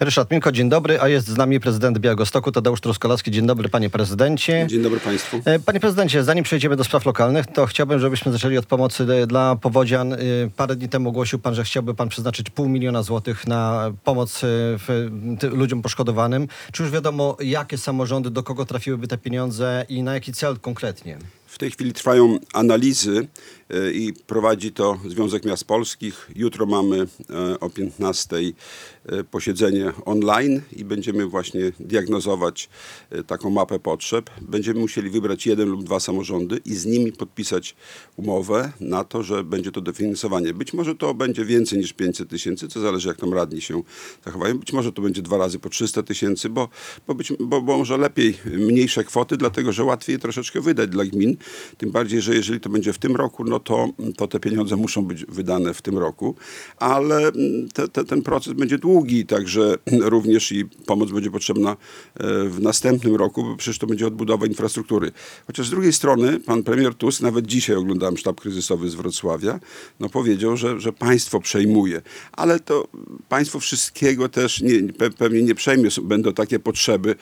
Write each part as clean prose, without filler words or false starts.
Ryszard Milko, dzień dobry, a jest z nami prezydent Białegostoku, Tadeusz Truskolaski. Dzień dobry, panie prezydencie. Dzień dobry państwu. Panie prezydencie, zanim przejdziemy do spraw lokalnych, to chciałbym, żebyśmy zaczęli od pomocy dla powodzian. Parę dni temu ogłosił pan, że chciałby pan przeznaczyć 500 000 złotych na pomoc ludziom poszkodowanym. Czy już wiadomo, jakie samorządy, do kogo trafiłyby te pieniądze i na jaki cel konkretnie? W tej chwili trwają analizy i prowadzi to Związek Miast Polskich. Jutro mamy o 15:00 posiedzenie online i będziemy właśnie diagnozować taką mapę potrzeb. Będziemy musieli wybrać 1 lub 2 samorządy i z nimi podpisać umowę na to, że będzie to dofinansowanie. Być może to będzie więcej niż 500 000, co zależy jak tam radni się zachowają. Być może to będzie 2 razy po 300 000, bo może lepiej mniejsze kwoty, dlatego że łatwiej je troszeczkę wydać dla gmin. Tym bardziej, że jeżeli to będzie w tym roku, no to te pieniądze muszą być wydane w tym roku, ale ten proces będzie długi, także również i pomoc będzie potrzebna w następnym roku, bo przecież to będzie odbudowa infrastruktury. Chociaż z drugiej strony pan premier Tusk, nawet dzisiaj oglądałem sztab kryzysowy z Wrocławia, powiedział, że państwo przejmuje, ale to państwo wszystkiego też pewnie nie przejmie. Będą takie potrzeby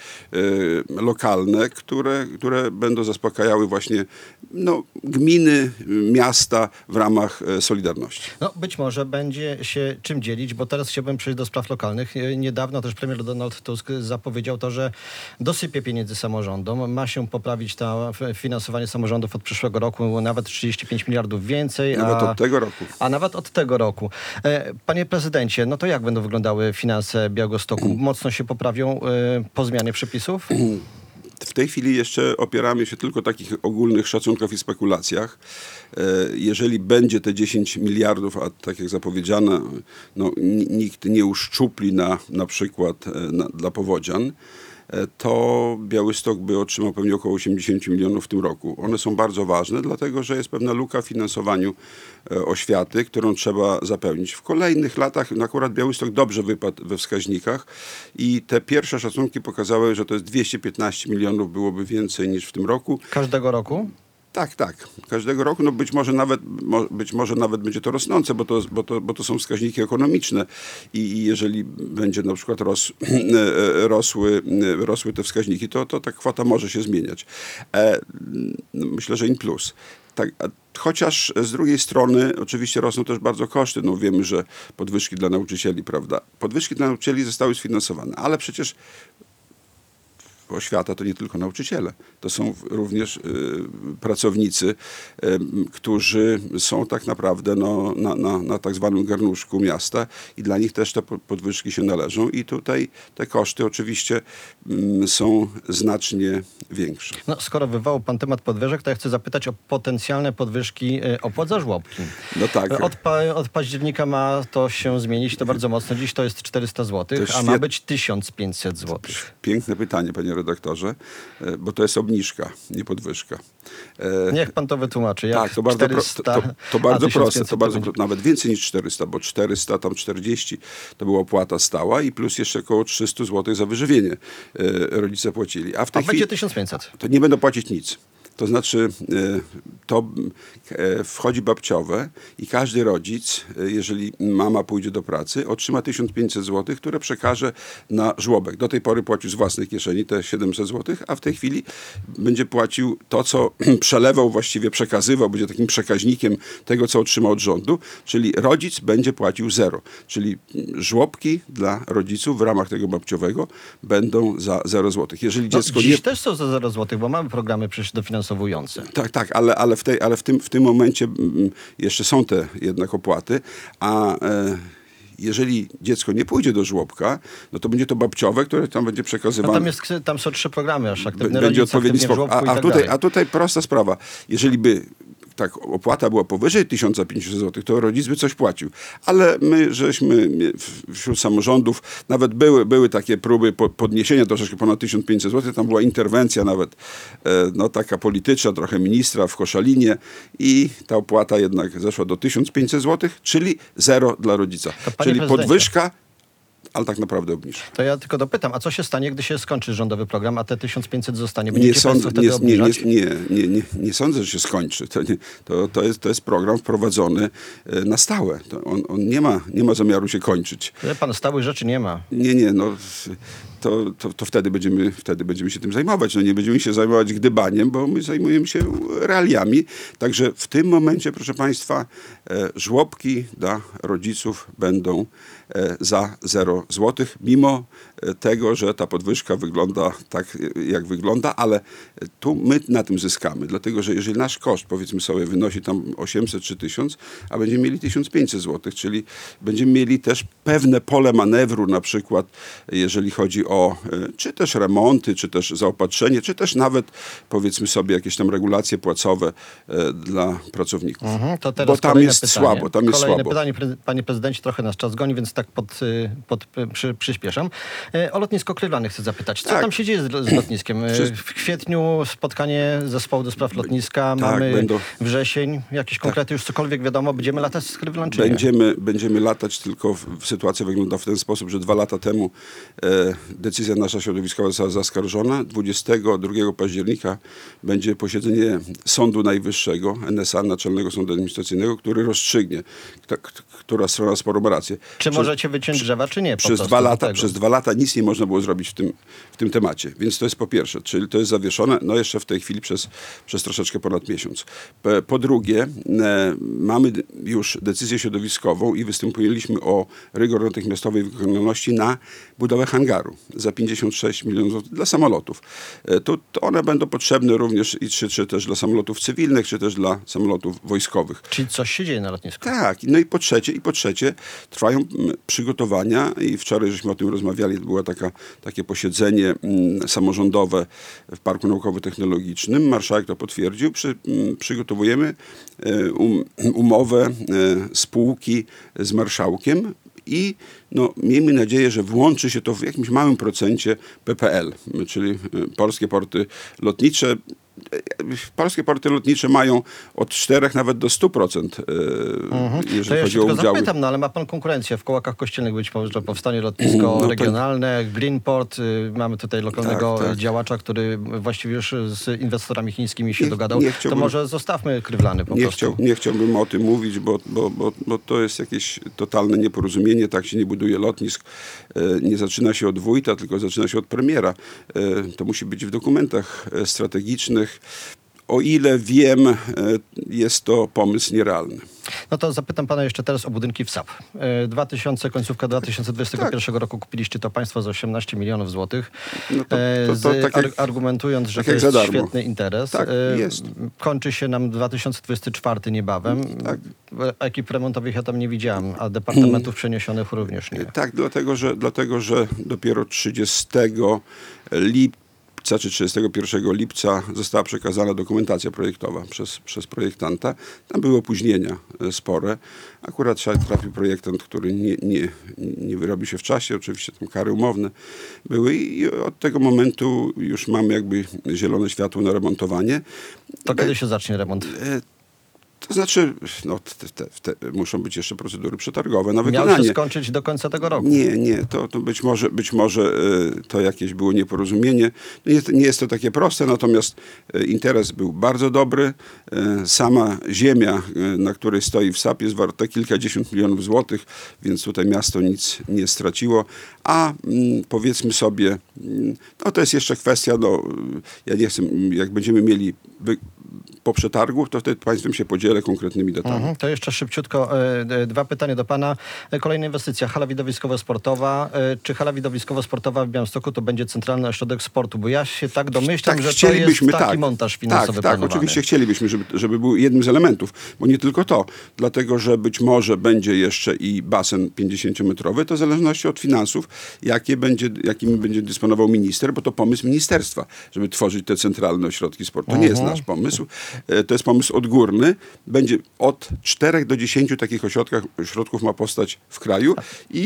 lokalne, które będą zaspokajały właśnie gminy, miasta w ramach Solidarności. Być może będzie się czym dzielić, bo teraz chciałbym przejść do spraw lokalnych. Niedawno też premier Donald Tusk zapowiedział to, że dosypie pieniędzy samorządom. Ma się poprawić to finansowanie samorządów od przyszłego roku, nawet 35 miliardów więcej. Nawet od tego roku. A nawet od tego roku. Panie prezydencie, to jak będą wyglądały finanse Białegostoku? Mocno się poprawią po zmianie przepisów? W tej chwili jeszcze opieramy się tylko takich ogólnych szacunkach i spekulacjach. Jeżeli będzie te 10 miliardów, a tak jak zapowiedziano, nikt nie uszczupli na przykład dla powodzian, to Białystok by otrzymał pewnie około 80 milionów w tym roku. One są bardzo ważne, dlatego że jest pewna luka w finansowaniu oświaty, którą trzeba zapełnić. W kolejnych latach akurat Białystok dobrze wypadł we wskaźnikach i te pierwsze szacunki pokazały, że to jest 215 milionów byłoby więcej niż w tym roku. Każdego roku? Tak. Każdego roku, być może nawet będzie to rosnące, bo to są wskaźniki ekonomiczne i jeżeli będzie na przykład rosły te wskaźniki, to ta kwota może się zmieniać. Myślę, że in plus. Tak, chociaż z drugiej strony oczywiście rosną też bardzo koszty. Wiemy, że podwyżki dla nauczycieli, prawda? Podwyżki dla nauczycieli zostały sfinansowane, ale przecież oświata to nie tylko nauczyciele. To są również pracownicy, którzy są tak naprawdę na tak zwanym garnuszku miasta i dla nich też te podwyżki się należą i tutaj te koszty oczywiście są znacznie większe. Skoro wywołał pan temat podwyżek, to ja chcę zapytać o potencjalne podwyżki opłat za żłobki. Tak. Od października ma to się zmienić, to bardzo mocno. Dziś to jest 400 zł, a ma być 1500 zł. Piękne pytanie, panie redaktorze, bo to jest obniżka, nie podwyżka. Niech pan to wytłumaczy. Tak, to bardzo, to bardzo proste. Nawet więcej niż 400, bo 400, tam 40 to była opłata stała i plus jeszcze około 300 zł za wyżywienie rodzice płacili. A będzie 1500. To nie będą płacić nic. To znaczy, to wchodzi babciowe i każdy rodzic, jeżeli mama pójdzie do pracy, otrzyma 1500 zł, które przekaże na żłobek. Do tej pory płacił z własnej kieszeni te 700 zł, a w tej chwili będzie płacił to, co przelewał, właściwie przekazywał, będzie takim przekaźnikiem tego, co otrzymał od rządu, czyli rodzic będzie płacił 0. Czyli żłobki dla rodziców w ramach tego babciowego będą za 0 zł. Jeżeli dziecko dziś też są za 0 zł, bo mamy programy przecież dofinansowujące. Tak, ale w tym momencie jeszcze są te jednak opłaty, a jeżeli dziecko nie pójdzie do żłobka, to będzie to babciowe, które tam będzie przekazywane. Tam są 3 programy aż aktywne będzie rodzice, odpowiedni aktywnie w żłobku a tutaj prosta sprawa. Jeżeli by opłata była powyżej 1500 zł, to rodzic by coś płacił. Ale my żeśmy wśród samorządów, nawet były takie próby podniesienia troszeczkę ponad 1500 zł, tam była interwencja nawet taka polityczna, trochę ministra w Koszalinie i ta opłata jednak zeszła do 1500 zł, czyli 0 dla rodzica. Czyli podwyżka ale tak naprawdę obniży. To ja tylko dopytam, a co się stanie, gdy się skończy rządowy program, a te 1500 zostanie? Nie Będziecie sądzę, państwo wtedy obniżać? nie sądzę, że się skończy. To jest program wprowadzony na stałe. On nie ma zamiaru się kończyć. Wie pan, stałych rzeczy nie ma. Nie, no to wtedy będziemy się tym zajmować. No nie będziemy się zajmować gdybaniem, bo my zajmujemy się realiami. Także w tym momencie, proszę państwa, żłobki dla rodziców będą za 0 złotych, mimo tego, że ta podwyżka wygląda tak, jak wygląda, ale tu my na tym zyskamy, dlatego, że jeżeli nasz koszt, powiedzmy sobie, wynosi tam 800 czy 1000, a będziemy mieli 1500 złotych, czyli będziemy mieli też pewne pole manewru, na przykład jeżeli chodzi o czy też remonty, czy też zaopatrzenie, czy też nawet, powiedzmy sobie, jakieś tam regulacje płacowe dla pracowników. To teraz bo tam kolejne jest pytanie. słabo, tam jest Kolejne słabo. pytanie, panie prezydencie, trochę nas czas goni, więc tak przyspieszam. O lotnisko Krywlany chcę zapytać. Co Tak. tam się dzieje z lotniskiem? W kwietniu spotkanie zespołu do spraw lotniska, mamy wrzesień, jakieś konkrety, już cokolwiek wiadomo, będziemy latać z Krywlan, czy nie? Będziemy latać, tylko sytuacja wygląda w ten sposób, że 2 lata temu decyzja nasza środowiskowa została zaskarżona. 22 października będzie posiedzenie Sądu Najwyższego, NSA, Naczelnego Sądu Administracyjnego, który rozstrzygnie, która strona sporo ma rację. Czy możecie wyciąć drzewa, czy nie? Przez 2 lata nic nie można było zrobić w tym temacie. Więc to jest po pierwsze, czyli to jest zawieszone, no jeszcze w tej chwili przez troszeczkę ponad miesiąc. Po drugie, mamy już decyzję środowiskową i występowaliśmy o rygor natychmiastowej wykonalności na budowę hangaru za 56 milionów złotych dla samolotów. To one będą potrzebne również czy też dla samolotów cywilnych, czy też dla samolotów wojskowych. Czyli coś się dzieje na lotnisku? Tak, no i po trzecie trwają przygotowania i wczoraj żeśmy o tym rozmawiali, to było takie posiedzenie samorządowe w Parku Naukowo-Technologicznym. Marszałek to potwierdził. Przygotowujemy umowę spółki z marszałkiem i no, miejmy nadzieję, że włączy się to w jakimś małym procencie PPL, czyli Polskie Porty Lotnicze. Polskie porty lotnicze mają od 4 nawet do 100%, jeżeli chodzi o udziały. Zapytam, no ale ma pan konkurencję. W Kołakach Kościelnych być może powstanie lotnisko regionalne, Greenport. Mamy tutaj lokalnego działacza, który właściwie już z inwestorami chińskimi się dogadał. To może zostawmy Krywlany po prostu. Nie chciałbym o tym mówić, bo to jest jakieś totalne nieporozumienie. Tak się nie buduje lotnisk. Nie zaczyna się od wójta, tylko zaczyna się od premiera. To musi być w dokumentach strategicznych. O ile wiem, jest to pomysł nierealny. No to zapytam pana jeszcze teraz o budynki w SAP. Końcówka 2021 roku kupiliście to państwo za 18 milionów złotych, No argumentując, że to jest świetny interes. Tak, jest. Kończy się nam 2024 niebawem. Tak. Ekip remontowych ja tam nie widziałem, a departamentów przeniesionych również nie. Tak, dlatego że dopiero 30 lipca czy 31 lipca została przekazana dokumentacja projektowa przez projektanta. Tam były opóźnienia spore. Akurat trafił projektant, który nie wyrobił się w czasie. Oczywiście tam kary umowne były i od tego momentu już mamy jakby zielone światło na remontowanie. To kiedy się zacznie remont? To znaczy, no, muszą być jeszcze procedury przetargowe na wykonanie. Miał się skończyć do końca tego roku. Nie, to być może to jakieś było nieporozumienie. Nie jest to takie proste, natomiast interes był bardzo dobry. Sama ziemia, na której stoi WSAP, jest warta kilkadziesiąt milionów złotych, więc tutaj miasto nic nie straciło. A powiedzmy sobie, no to jest jeszcze kwestia, no, ja nie chcę, jak będziemy mieli po przetargu, to wtedy państwem się podzielę konkretnymi datami. To jeszcze szybciutko 2 pytania do pana. Kolejna inwestycja, hala widowiskowo-sportowa. Czy hala widowiskowo-sportowa w Białymstoku to będzie centralny ośrodek sportu? Bo ja się tak domyślam, że to jest taki montaż finansowy planowany. Tak, oczywiście chcielibyśmy, żeby był jednym z elementów, bo nie tylko to. Dlatego, że być może będzie jeszcze i basen 50-metrowy, to w zależności od finansów, jakimi będzie dysponował minister, bo to pomysł ministerstwa, żeby tworzyć te centralne ośrodki sportu. To nie jest nasz pomysł. To jest pomysł odgórny. Będzie od 4 do 10 takich ośrodków ma powstać w kraju i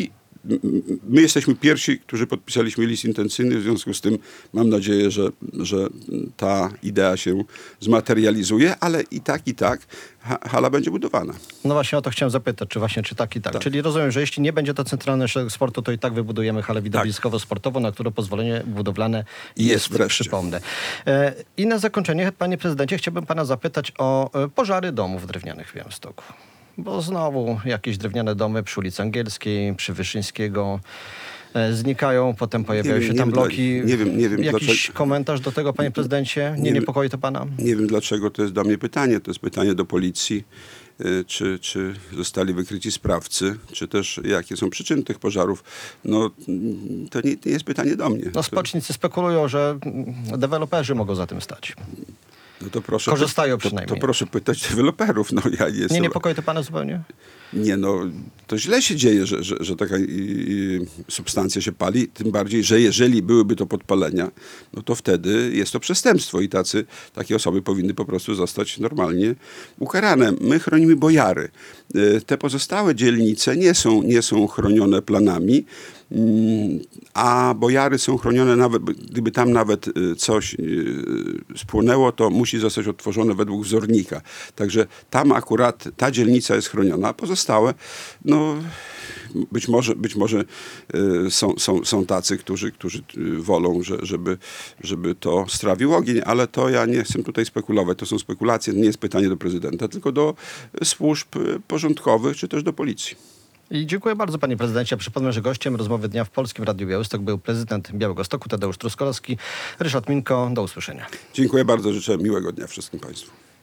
my jesteśmy pierwsi, którzy podpisaliśmy list intencyjny, w związku z tym mam nadzieję, że ta idea się zmaterializuje, ale i tak hala będzie budowana. No właśnie o to chciałem zapytać, czy tak i tak. Czyli rozumiem, że jeśli nie będzie to centralny ośrodek sportu, to i tak wybudujemy halę widowiskowo-sportową, na którą pozwolenie budowlane jest wreszcie. przypomnę. I na zakończenie, panie prezydencie, chciałbym pana zapytać o pożary domów drewnianych w Białymstoku. Bo znowu jakieś drewniane domy przy ulicy Angielskiej, przy Wyszyńskiego znikają, potem pojawiają się tam bloki. Nie wiem Jakiś dlaczego. komentarz do tego, panie prezydencie? Nie niepokoi to pana? Nie wiem dlaczego to jest dla mnie pytanie. To jest pytanie do policji. Czy zostali wykryci sprawcy, czy też jakie są przyczyny tych pożarów. No, to nie jest pytanie do mnie. No społecznicy spekulują, że deweloperzy mogą za tym stać. No to proszę, Korzystają przynajmniej. To proszę pytać deweloperów. No, ja nie Nie jestem... niepokoi to pana zupełnie? Nie, no to źle się dzieje, że taka substancja się pali, tym bardziej, że jeżeli byłyby to podpalenia, no to wtedy jest to przestępstwo i takie osoby powinny po prostu zostać normalnie ukarane. My chronimy Bojary. Te pozostałe dzielnice nie są chronione planami, a Bojary są chronione, nawet gdyby tam nawet coś spłonęło, to musi zostać odtworzone według wzornika. Także tam akurat ta dzielnica jest chroniona, a pozostałe, no być może są tacy, którzy wolą, żeby to strawił ogień, ale to ja nie chcę tutaj spekulować. To są spekulacje, nie jest pytanie do prezydenta, tylko do służb porządkowych, czy też do policji. I dziękuję bardzo, panie prezydencie. Przypomnę, że gościem rozmowy dnia w Polskim Radiu Białystok był prezydent Białegostoku Tadeusz Truskolaski. Ryszard Minko, do usłyszenia. Dziękuję bardzo, życzę miłego dnia wszystkim państwu.